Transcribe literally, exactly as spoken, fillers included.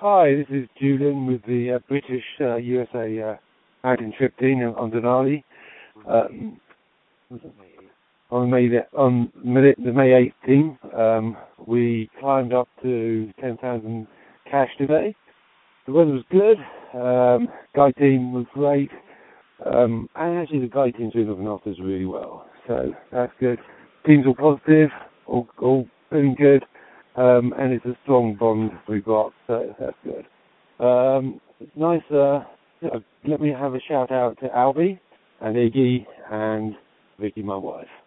Hi, this is Julian with the uh, British uh, U S A uh, outing trip team on Denali. Um, on May the, on May, the May eighth team, um, we climbed up to ten thousand cash today. The weather was good. Um, guy team was great. Um, and actually the guy team's been looking after us really well. So that's good. Team's all positive, all, all feeling good. Um, and it's a strong bond we've got, so that's good. Um, it's nice, uh, you know, let me have a shout out to Albie and Iggy and Vicky, my wife.